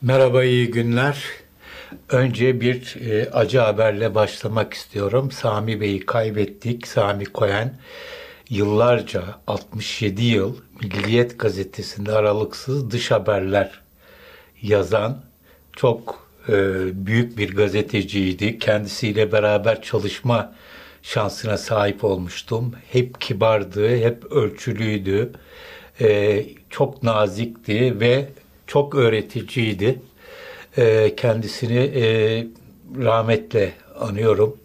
Merhaba, iyi günler. Önce bir acı haberle başlamak istiyorum. Sami Bey'i kaybettik. Sami Koyen yıllarca, 67 yıl Milliyet Gazetesi'nde aralıksız dış haberler yazan çok büyük bir gazeteciydi. Kendisiyle beraber çalışma şansına sahip olmuştum. Hep kibardı, hep ölçülüydü. Çok nazikti ve çok öğreticiydi. Kendisini rahmetle anıyorum.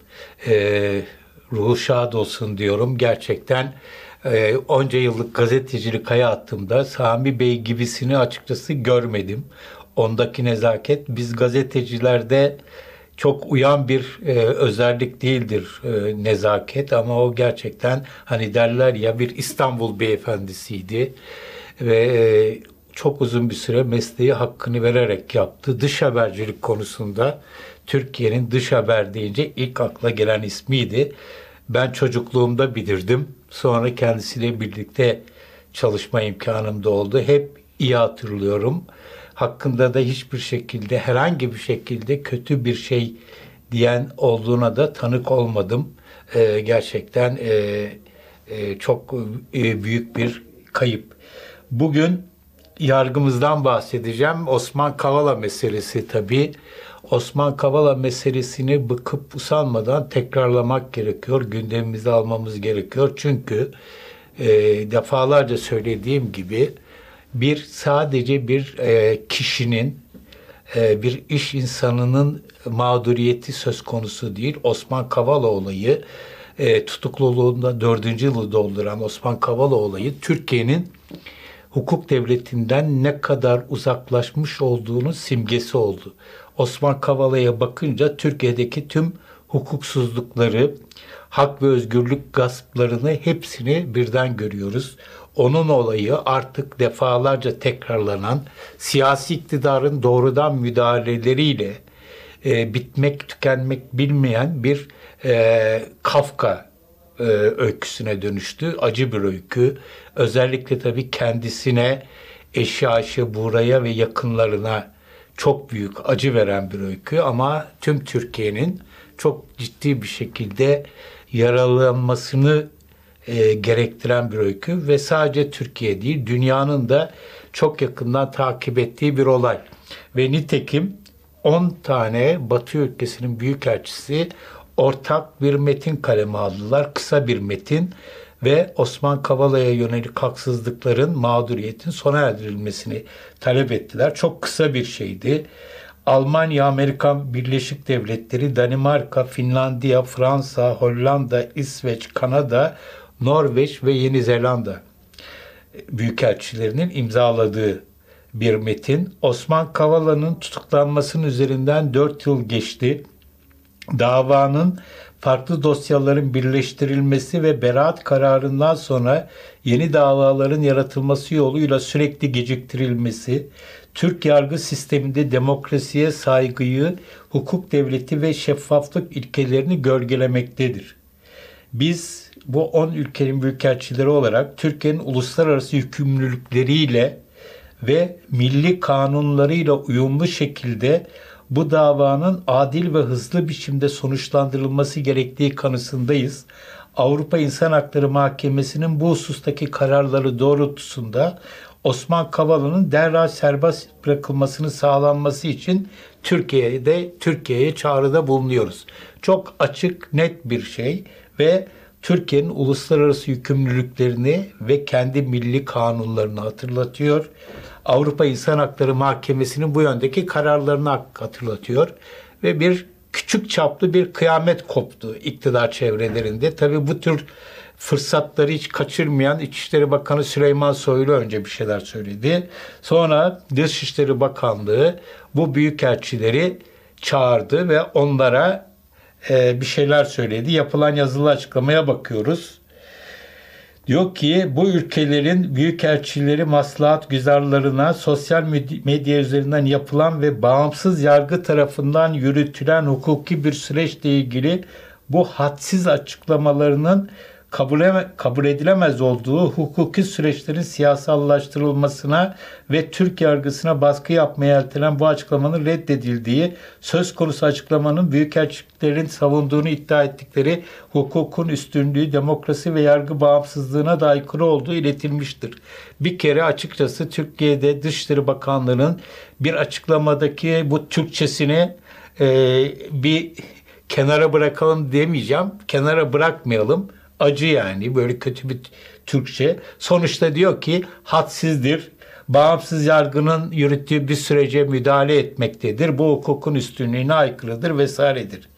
Ruhu şad olsun diyorum. Gerçekten onca yıllık gazetecilik hayatımda Sami Bey gibisini açıkçası görmedim. Ondaki nezaket biz gazetecilerde çok uyan bir özellik değildir nezaket, ama o gerçekten hani derler ya bir İstanbul beyefendisiydi ve çok uzun bir süre mesleği hakkını vererek yaptı. Dış habercilik konusunda Türkiye'nin dış haber deyince ilk akla gelen ismiydi. Ben çocukluğumda bilirdim. Sonra kendisiyle birlikte çalışma imkanım da oldu. Hep iyi hatırlıyorum. Hakkında da hiçbir şekilde, herhangi bir şekilde kötü bir şey diyen olduğuna da tanık olmadım. Gerçekten çok büyük bir kayıp. Bugün yargımızdan bahsedeceğim. Osman Kavala meselesi tabii. Osman Kavala meselesini bıkıp usanmadan tekrarlamak gerekiyor. Gündemimize almamız gerekiyor. Çünkü defalarca söylediğim gibi sadece bir kişinin, bir iş insanının mağduriyeti söz konusu değil. Osman Kavala olayı, tutukluluğunda 4. yılı dolduran Osman Kavala olayı Türkiye'nin hukuk devletinden ne kadar uzaklaşmış olduğunun simgesi oldu. Osman Kavala'ya bakınca Türkiye'deki tüm hukuksuzlukları, hak ve özgürlük gasplarını hepsini birden görüyoruz. Onun olayı artık defalarca tekrarlanan siyasi iktidarın doğrudan müdahaleleriyle bitmek tükenmek bilmeyen bir Kafka öyküsüne dönüştü. Acı bir öykü. Özellikle tabii kendisine, eşi Ayşe Buğra'ya ve yakınlarına çok büyük acı veren bir öykü, ama tüm Türkiye'nin çok ciddi bir şekilde yaralanmasını gerektiren bir öykü ve sadece Türkiye değil, dünyanın da çok yakından takip ettiği bir olay. Ve nitekim 10 tane Batı ülkesinin büyükelçisi ortak bir metin kaleme aldılar. Kısa bir metin ve Osman Kavala'ya yönelik haksızlıkların, mağduriyetin sona erdirilmesini talep ettiler. Çok kısa bir şeydi. Almanya, Amerika Birleşik Devletleri, Danimarka, Finlandiya, Fransa, Hollanda, İsveç, Kanada, Norveç ve Yeni Zelanda büyükelçilerinin imzaladığı bir metin. Osman Kavala'nın tutuklanmasının üzerinden 4 yıl geçti. Davanın farklı dosyaların birleştirilmesi ve beraat kararından sonra yeni davaların yaratılması yoluyla sürekli geciktirilmesi, Türk yargı sisteminde demokrasiye saygıyı, hukuk devleti ve şeffaflık ilkelerini gölgelemektedir. Biz bu 10 ülkenin büyükelçileri olarak Türkiye'nin uluslararası yükümlülükleriyle ve milli kanunlarıyla uyumlu şekilde bu davanın adil ve hızlı biçimde sonuçlandırılması gerektiği kanısındayız. Avrupa İnsan Hakları Mahkemesi'nin bu husustaki kararları doğrultusunda Osman Kavala'nın derhal serbest bırakılmasını sağlanması için Türkiye'ye çağrıda bulunuyoruz. Çok açık, net bir şey ve Türkiye'nin uluslararası yükümlülüklerini ve kendi milli kanunlarını hatırlatıyor. Avrupa İnsan Hakları Mahkemesi'nin bu yöndeki kararlarını hatırlatıyor ve bir küçük çaplı bir kıyamet koptu iktidar çevrelerinde. Tabii bu tür fırsatları hiç kaçırmayan İçişleri Bakanı Süleyman Soylu önce bir şeyler söyledi. Sonra Dışişleri Bakanlığı bu büyükelçileri çağırdı ve onlara bir şeyler söyledi. Yapılan yazılı açıklamaya bakıyoruz. Diyor ki bu ülkelerin büyükelçileri maslahat güzarlarına sosyal medya üzerinden yapılan ve bağımsız yargı tarafından yürütülen hukuki bir süreçle ilgili bu hadsiz açıklamalarının kabul edilemez olduğu hukuki süreçlerin siyasallaştırılmasına ve Türk yargısına baskı yapmaya yeltenen bu açıklamanın reddedildiği, söz konusu açıklamanın büyükelçiliklerin savunduğunu iddia ettikleri hukukun üstünlüğü, demokrasi ve yargı bağımsızlığına da aykırı olduğu iletilmiştir. Bir kere açıkçası Türkiye'de Dışişleri Bakanlığı'nın bir açıklamadaki bu Türkçesini bir kenara bırakalım demeyeceğim. Kenara bırakmayalım. Acı yani. Böyle kötü bir Türkçe. Sonuçta diyor ki hadsizdir. Bağımsız yargının yürüttüğü bir sürece müdahale etmektedir. Bu hukukun üstünlüğüne aykırıdır vesairedir.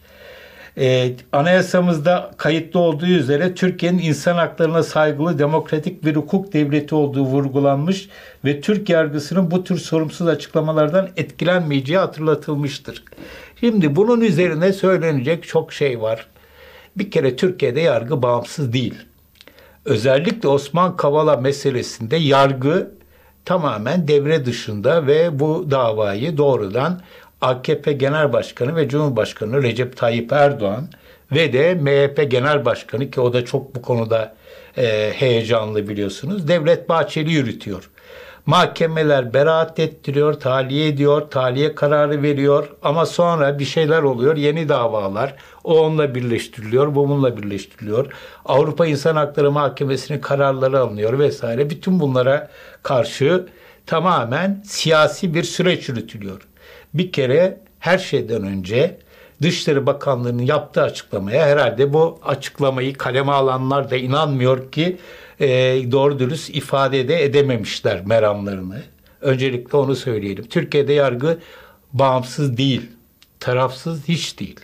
Anayasamızda kayıtlı olduğu üzere Türkiye'nin insan haklarına saygılı demokratik bir hukuk devleti olduğu vurgulanmış ve Türk yargısının bu tür sorumsuz açıklamalardan etkilenmeyeceği hatırlatılmıştır. Şimdi bunun üzerine söylenecek çok şey var. Bir kere Türkiye'de yargı bağımsız değil. Özellikle Osman Kavala meselesinde yargı tamamen devre dışında ve bu davayı doğrudan AKP Genel Başkanı ve Cumhurbaşkanı Recep Tayyip Erdoğan ve de MHP Genel Başkanı, ki o da çok bu konuda heyecanlı biliyorsunuz, Devlet Bahçeli yürütüyor. Mahkemeler beraat ettiriyor, tahliye ediyor, tahliye kararı veriyor ama sonra bir şeyler oluyor, yeni davalar, o onunla birleştiriliyor, bu bununla birleştiriliyor. Avrupa İnsan Hakları Mahkemesi'nin kararları alınıyor vesaire. Bütün bunlara karşı tamamen siyasi bir süreç yürütülüyor. Bir kere her şeyden önce Dışişleri Bakanlığı'nın yaptığı açıklamaya, herhalde bu açıklamayı kaleme alanlar da inanmıyor ki doğru dürüst ifade de edememişler meramlarını. Öncelikle onu söyleyelim. Türkiye'de yargı bağımsız değil, tarafsız hiç değil.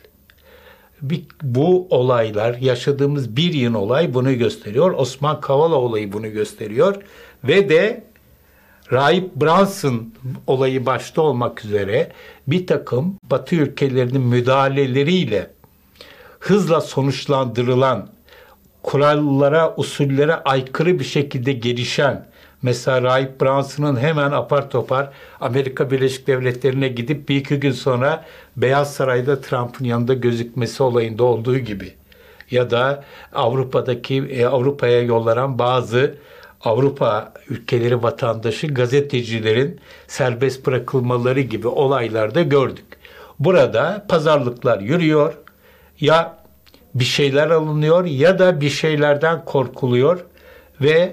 Bu olaylar, yaşadığımız bir yıl olay bunu gösteriyor. Osman Kavala olayı bunu gösteriyor. Ve de Rahip Brunson olayı başta olmak üzere bir takım Batı ülkelerinin müdahaleleriyle hızla sonuçlandırılan, kurallara, usullere aykırı bir şekilde gelişen, mesela Rahip Brunson'ın hemen apar topar Amerika Birleşik Devletleri'ne gidip bir iki gün sonra Beyaz Saray'da Trump'ın yanında gözükmesi olayında olduğu gibi, ya da Avrupa'ya yollanan bazı Avrupa ülkeleri vatandaşı gazetecilerin serbest bırakılmaları gibi olaylarda gördük. Burada pazarlıklar yürüyor, ya bir şeyler alınıyor ya da bir şeylerden korkuluyor ve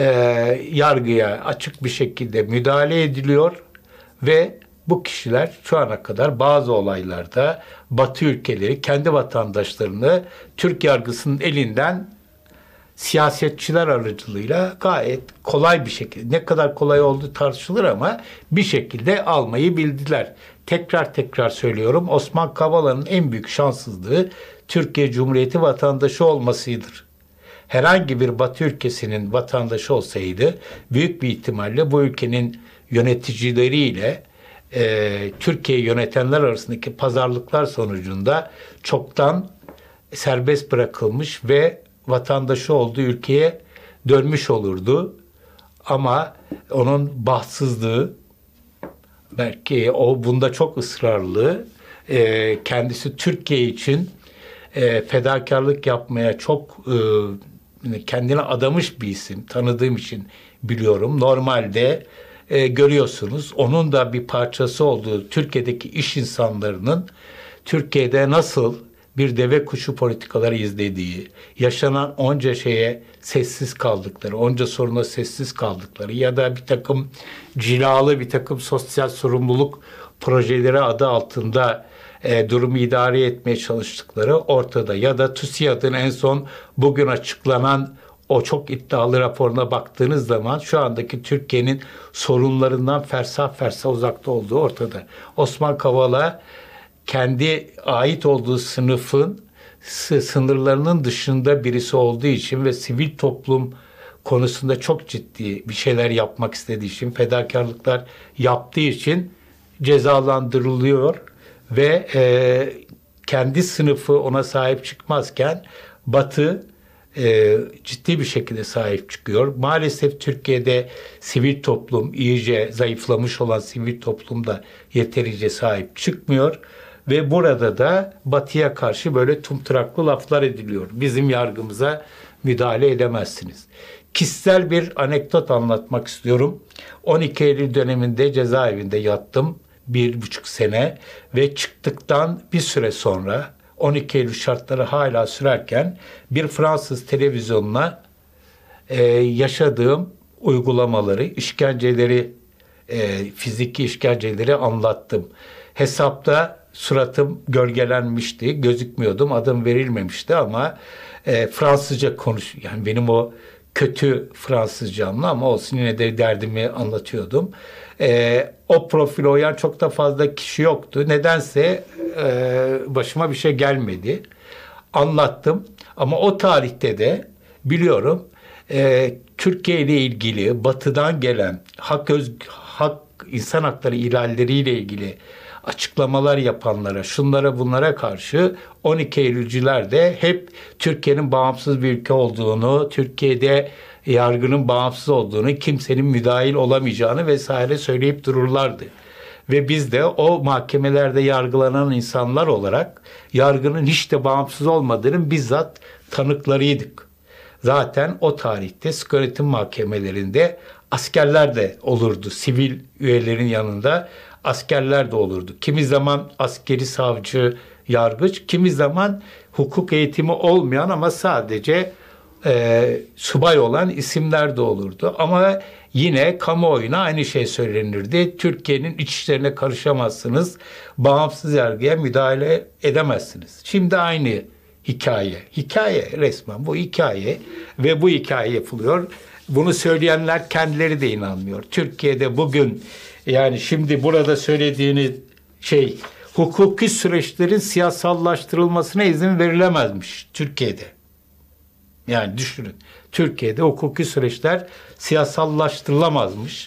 yargıya açık bir şekilde müdahale ediliyor ve bu kişiler şu ana kadar bazı olaylarda Batı ülkeleri kendi vatandaşlarını Türk yargısının elinden siyasetçiler aracılığıyla gayet kolay bir şekilde, ne kadar kolay olduğu tartışılır ama bir şekilde almayı bildiler. Tekrar söylüyorum, Osman Kavala'nın en büyük şanssızlığı Türkiye Cumhuriyeti vatandaşı olmasıdır. Herhangi bir Batı ülkesinin vatandaşı olsaydı büyük bir ihtimalle bu ülkenin yöneticileriyle Türkiye'yi yönetenler arasındaki pazarlıklar sonucunda çoktan serbest bırakılmış ve vatandaşı olduğu ülkeye dönmüş olurdu. Ama onun bahtsızlığı, belki o bunda çok ısrarlı, kendisi Türkiye için fedakarlık yapmaya çok kendine adamış bir isim, tanıdığım için biliyorum. Normalde görüyorsunuz onun da bir parçası olduğu Türkiye'deki iş insanlarının Türkiye'de nasıl bir deve kuşu politikaları izlediği, yaşanan onca şeye sessiz kaldıkları, onca soruna sessiz kaldıkları ya da bir takım cilalı bir takım sosyal sorumluluk projeleri adı altında durumu idare etmeye çalıştıkları ortada. Ya da TÜSİAD'ın en son bugün açıklanan o çok iddialı raporuna baktığınız zaman şu andaki Türkiye'nin sorunlarından fersah uzakta olduğu ortada. Osman Kavala kendi ait olduğu sınıfın sınırlarının dışında birisi olduğu için ve sivil toplum konusunda çok ciddi bir şeyler yapmak istediği için, fedakarlıklar yaptığı için cezalandırılıyor ve kendi sınıfı ona sahip çıkmazken Batı ciddi bir şekilde sahip çıkıyor. Maalesef Türkiye'de sivil toplum, iyice zayıflamış olan sivil toplum da yeterince sahip çıkmıyor ve burada da Batı'ya karşı böyle tumturaklı laflar ediliyor. Bizim yargımıza müdahale edemezsiniz. Kişisel bir anekdot anlatmak istiyorum. 12 Eylül döneminde cezaevinde yattım 1,5 sene ve çıktıktan bir süre sonra 12 Eylül şartları hala sürerken bir Fransız televizyonuna yaşadığım uygulamaları, işkenceleri, fiziki işkenceleri anlattım. Hesapta suratım gölgelenmişti, gözükmüyordum, adım verilmemişti ama Fransızca yani benim o kötü Fransızcamla ama olsun yine de derdimi anlatıyordum. O profile uyan çok da fazla kişi yoktu. Nedense başıma bir şey gelmedi. Anlattım ama o tarihte de biliyorum Türkiye ile ilgili Batı'dan gelen insan hakları ihlalleriyle ilgili açıklamalar yapanlara, şunlara bunlara karşı 12 Eylülcüler de hep Türkiye'nin bağımsız bir ülke olduğunu, Türkiye'de yargının bağımsız olduğunu, kimsenin müdahil olamayacağını vesaire söyleyip dururlardı. Ve biz de o mahkemelerde yargılanan insanlar olarak yargının hiç de bağımsız olmadığının bizzat tanıklarıydık. Zaten o tarihte sık öğretim mahkemelerinde askerler de olurdu. Sivil üyelerin yanında askerler de olurdu. Kimi zaman askeri savcı, yargıç, kimi zaman hukuk eğitimi olmayan ama sadece subay olan isimler de olurdu. Ama yine kamuoyuna aynı şey söylenirdi. Türkiye'nin iç işlerine karışamazsınız, bağımsız yargıya müdahale edemezsiniz. Şimdi aynı hikaye. Hikaye resmen bu hikaye ve bu hikaye yapılıyor. Bunu söyleyenler kendileri de inanmıyor. Türkiye'de bugün yani şimdi burada söylediğiniz hukuki süreçlerin siyasallaştırılmasına izin verilemezmiş Türkiye'de. Yani düşünün. Türkiye'de hukuki süreçler siyasallaştırılamazmış.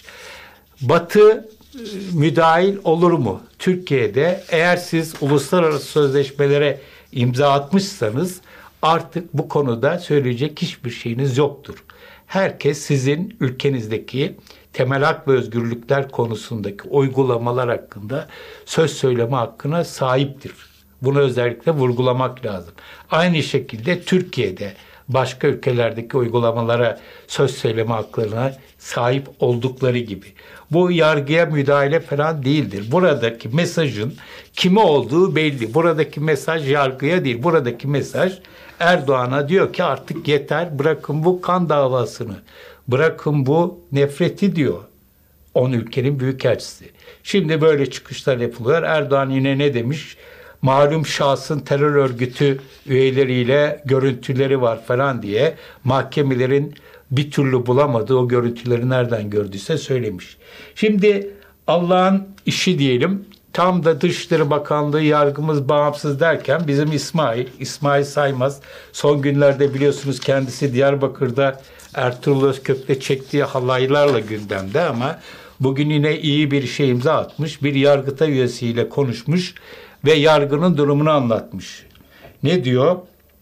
Batı müdahil olur mu? Türkiye'de eğer siz uluslararası sözleşmelere imza atmışsanız artık bu konuda söyleyecek hiçbir şeyiniz yoktur. Herkes sizin ülkenizdeki temel hak ve özgürlükler konusundaki uygulamalar hakkında söz söyleme hakkına sahiptir. Bunu özellikle vurgulamak lazım. Aynı şekilde Türkiye'de başka ülkelerdeki uygulamalara söz söyleme haklarına sahip oldukları gibi. Bu yargıya müdahale falan değildir. Buradaki mesajın kime olduğu belli. Buradaki mesaj yargıya değil. Buradaki mesaj Erdoğan'a diyor ki artık yeter, bırakın bu kan davasını, bırakın bu nefreti diyor 10 ülkenin büyükelçisi. Şimdi böyle çıkışlar yapılıyor. Erdoğan yine ne demiş? Malum şahsın terör örgütü üyeleriyle görüntüleri var falan diye mahkemelerin bir türlü bulamadığı o görüntüleri nereden gördüyse söylemiş. Şimdi Allah'ın işi diyelim. Tam da Dışişleri Bakanlığı yargımız bağımsız derken bizim İsmail Saymaz son günlerde biliyorsunuz kendisi Diyarbakır'da Ertuğrul Özkök'le çektiği halaylarla gündemde ama bugün yine iyi bir şey imza atmış. Bir Yargıtay üyesiyle konuşmuş ve yargının durumunu anlatmış. Ne diyor?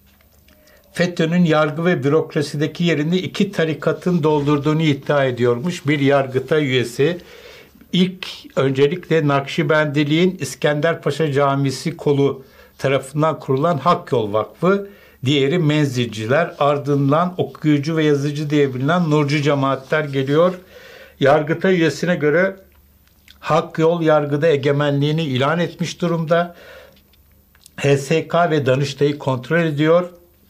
FETÖ'nün yargı ve bürokrasideki yerini iki tarikatın doldurduğunu iddia ediyormuş. Bir Yargıtay üyesi öncelikle Nakşibendiliğin İskenderpaşa Camisi kolu tarafından kurulan Hak Yol Vakfı, diğeri Menzilciler, ardından okuyucu ve yazıcı diye bilinen Nurcu cemaatler geliyor. Yargıtay üyesine göre Hak Yol yargıda egemenliğini ilan etmiş durumda. HSK ve Danıştay'ı kontrol ediyor.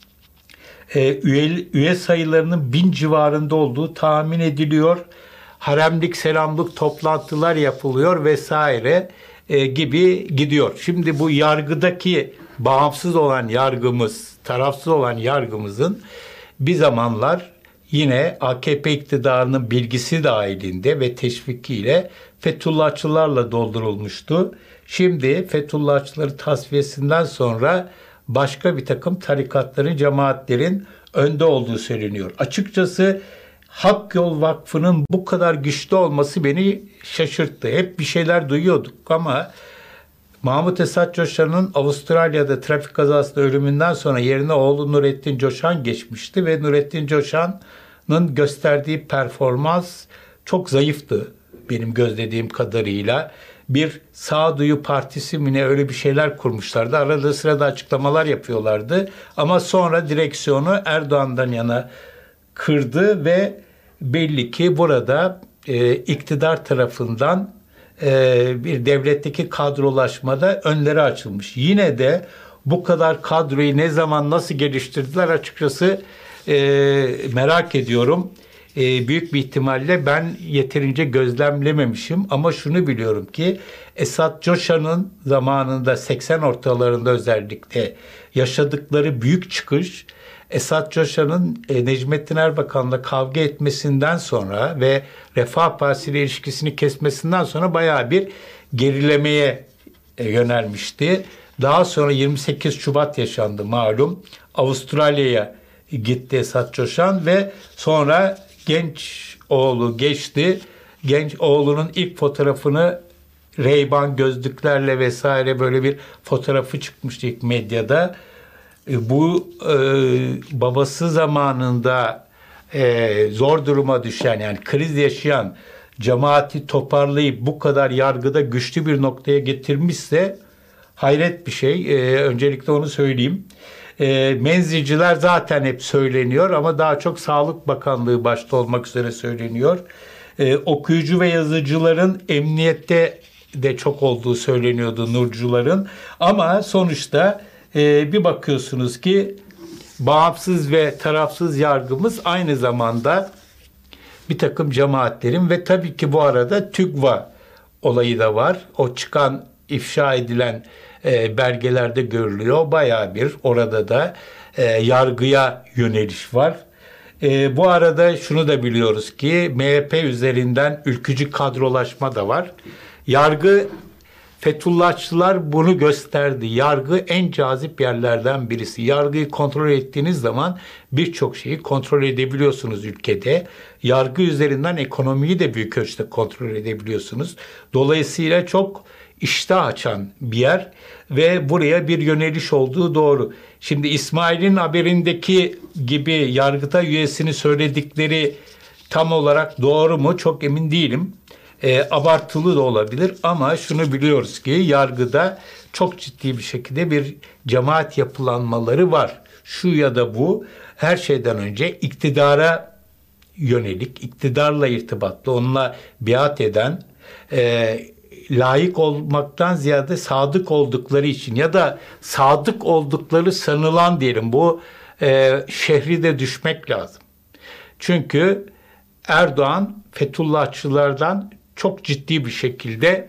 Üye sayılarının 1000 civarında olduğu tahmin ediliyor. Haremlik, selamlık toplantılar yapılıyor vesaire gibi gidiyor. Şimdi bu yargıdaki bağımsız olan yargımız, tarafsız olan yargımızın bir zamanlar yine AKP iktidarının bilgisi dahilinde ve teşvikiyle Fethullahçılarla doldurulmuştu. Şimdi Fethullahçıları tasfiyesinden sonra başka bir takım tarikatların, cemaatlerin önde olduğu söyleniyor. Açıkçası Hak Yol Vakfı'nın bu kadar güçlü olması beni şaşırttı. Hep bir şeyler duyuyorduk ama Mahmut Esat Coşan'ın Avustralya'da trafik kazasında ölümünden sonra yerine oğlu Nurettin Coşan geçmişti ve Nurettin Coşan'ın gösterdiği performans çok zayıftı benim gözlediğim kadarıyla. bir sağduyu partisi mi ne öyle bir şeyler kurmuşlardı. Arada sırada açıklamalar yapıyorlardı. Ama sonra direksiyonu Erdoğan'dan yana kırdı ve belli ki burada iktidar tarafından bir devletteki kadrolaşmada önleri açılmış. Yine de bu kadar kadroyu ne zaman nasıl geliştirdiler açıkçası merak ediyorum. Büyük bir ihtimalle ben yeterince gözlemlememişim ama şunu biliyorum ki Esat Coşan'ın zamanında 80 ortalarında özellikle yaşadıkları büyük çıkış Esat Coşan'ın Necmettin Erbakan'la kavga etmesinden sonra ve Refah Partisi ile ilişkisini kesmesinden sonra bayağı bir gerilemeye yönelmişti. Daha sonra 28 Şubat yaşandı malum. Avustralya'ya gitti Esat Coşan ve sonra genç oğlu geçti. Genç oğlunun ilk fotoğrafını Ray-Ban gözlüklerle vesaire böyle bir fotoğrafı çıkmıştı ilk medyada. Bu babası zamanında zor duruma düşen yani kriz yaşayan cemaati toparlayıp bu kadar yargıda güçlü bir noktaya getirmişse hayret bir şey. Öncelikle onu söyleyeyim. Menzilciler zaten hep söyleniyor ama daha çok Sağlık Bakanlığı başta olmak üzere söyleniyor. Okuyucu ve yazıcıların emniyette de çok olduğu söyleniyordu, nurcuların. Ama sonuçta bir bakıyorsunuz ki bağımsız ve tarafsız yargımız aynı zamanda bir takım cemaatlerin ve tabii ki bu arada TÜGVA olayı da var. O çıkan, ifşa edilen belgelerde görülüyor. Bayağı bir orada da yargıya yöneliş var. Bu arada şunu da biliyoruz ki MHP üzerinden ülkücü kadrolaşma da var. Yargı, Fethullahçılar bunu gösterdi. Yargı en cazip yerlerden birisi. Yargıyı kontrol ettiğiniz zaman birçok şeyi kontrol edebiliyorsunuz ülkede. Yargı üzerinden ekonomiyi de büyük ölçüde kontrol edebiliyorsunuz. Dolayısıyla çok iştah açan bir yer ve buraya bir yöneliş olduğu doğru. Şimdi İsmail'in haberindeki gibi Yargıtay üyesini söyledikleri tam olarak doğru mu çok emin değilim. Abartılı da olabilir ama şunu biliyoruz ki yargıda çok ciddi bir şekilde bir cemaat yapılanmaları var. Şu ya da bu her şeyden önce iktidara yönelik, iktidarla irtibatlı, onunla biat eden, layık olmaktan ziyade sadık oldukları için ya da sadık oldukları sanılan diyelim bu şehri de düşmek lazım. Çünkü Erdoğan Fethullahçılardan çok ciddi bir şekilde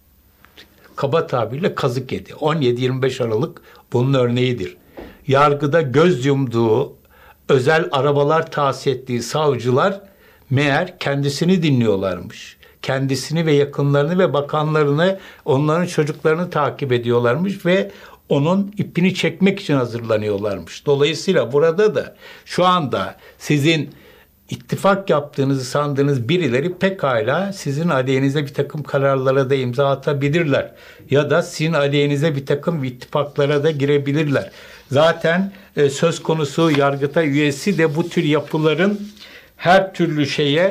kaba tabirle kazık yedi. 17-25 Aralık bunun örneğidir. Yargıda göz yumduğu, özel arabalar tahsis ettiği savcılar meğer kendisini dinliyorlarmış. Kendisini ve yakınlarını ve bakanlarını, onların çocuklarını takip ediyorlarmış ve onun ipini çekmek için hazırlanıyorlarmış. Dolayısıyla burada da şu anda sizin ittifak yaptığınızı sandığınız birileri pekala sizin aleyhinize bir takım kararlara da imza atabilirler. Ya da sizin aleyhinize bir takım ittifaklara da girebilirler. Zaten söz konusu Yargıtay üyesi de bu tür yapıların her türlü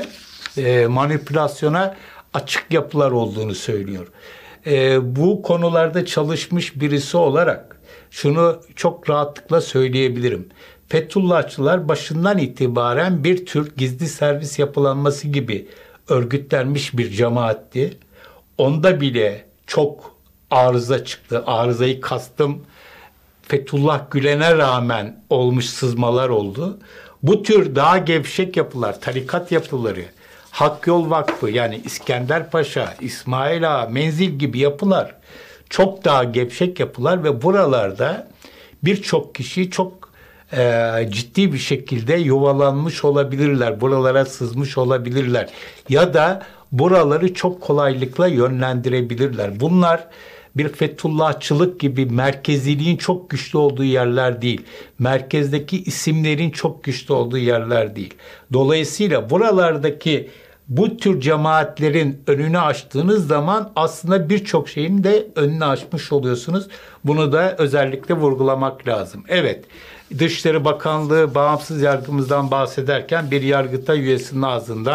manipülasyona açık yapılar olduğunu söylüyor. Bu konularda çalışmış birisi olarak şunu çok rahatlıkla söyleyebilirim. Fethullahçılar başından itibaren bir tür gizli servis yapılanması gibi örgütlenmiş bir cemaatti. Onda bile çok arıza çıktı. Arızayı kastım Fethullah Gülen'e rağmen olmuş sızmalar oldu. Bu tür daha gevşek yapılar, tarikat yapıları, Hak Yol Vakfı yani İskender Paşa, İsmail Ağa, Menzil gibi yapılar çok daha gevşek yapılar ve buralarda birçok kişi çok ciddi bir şekilde yuvalanmış olabilirler. Buralara sızmış olabilirler. Ya da buraları çok kolaylıkla yönlendirebilirler. Bunlar bir Fethullahçılık gibi merkeziliğin çok güçlü olduğu yerler değil. Merkezdeki isimlerin çok güçlü olduğu yerler değil. Dolayısıyla buralardaki bu tür cemaatlerin önünü açtığınız zaman aslında birçok şeyin de önünü açmış oluyorsunuz. Bunu da özellikle vurgulamak lazım. Evet, Dışişleri Bakanlığı bağımsız yargımızdan bahsederken bir Yargıtay üyesinin ağzından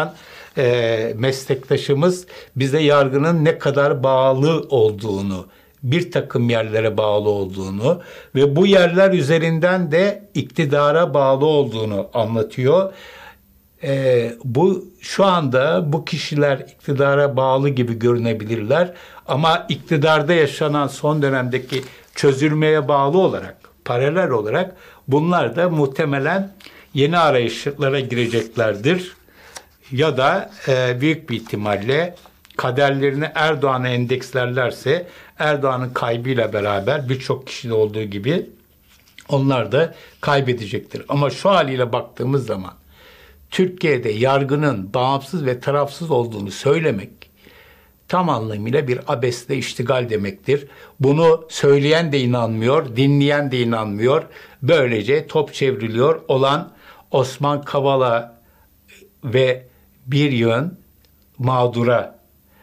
meslektaşımız bize yargının ne kadar bağlı olduğunu, bir takım yerlere bağlı olduğunu ve bu yerler üzerinden de iktidara bağlı olduğunu anlatıyor. Bu şu anda bu kişiler iktidara bağlı gibi görünebilirler ama iktidarda yaşanan son dönemdeki çözülmeye bağlı olarak, paralel olarak bunlar da muhtemelen yeni arayışlara gireceklerdir. Ya da büyük bir ihtimalle kaderlerini Erdoğan'a endekslerlerse Erdoğan'ın kaybıyla beraber birçok kişide olduğu gibi onlar da kaybedecektir. Ama şu haliyle baktığımız zaman Türkiye'de yargının bağımsız ve tarafsız olduğunu söylemek tam anlamıyla bir abesle iştigal demektir. Bunu söyleyen de inanmıyor, dinleyen de inanmıyor. Böylece top çevriliyor olan Osman Kavala ve bir yön mağdura,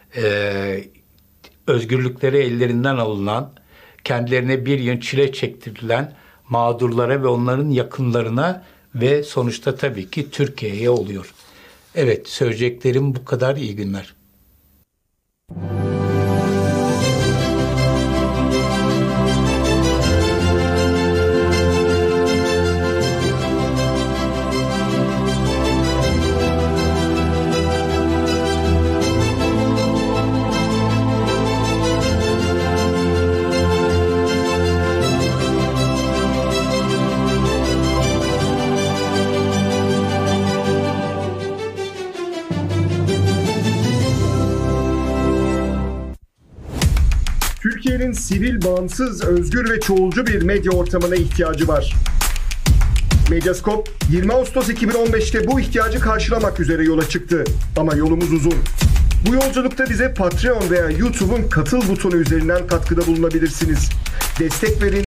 özgürlükleri ellerinden alınan, kendilerine bir yön çile çektirilen mağdurlara ve onların yakınlarına ve sonuçta tabii ki Türkiye'ye oluyor. Evet, söyleyeceklerim bu kadar. İyi günler. Türkiye'nin sivil, bağımsız, özgür ve çoğulcu bir medya ortamına ihtiyacı var. Medyascope 20 Ağustos 2015'te bu ihtiyacı karşılamak üzere yola çıktı. Ama yolumuz uzun. Bu yolculukta bize Patreon veya YouTube'un katıl butonu üzerinden katkıda bulunabilirsiniz. Destek verin.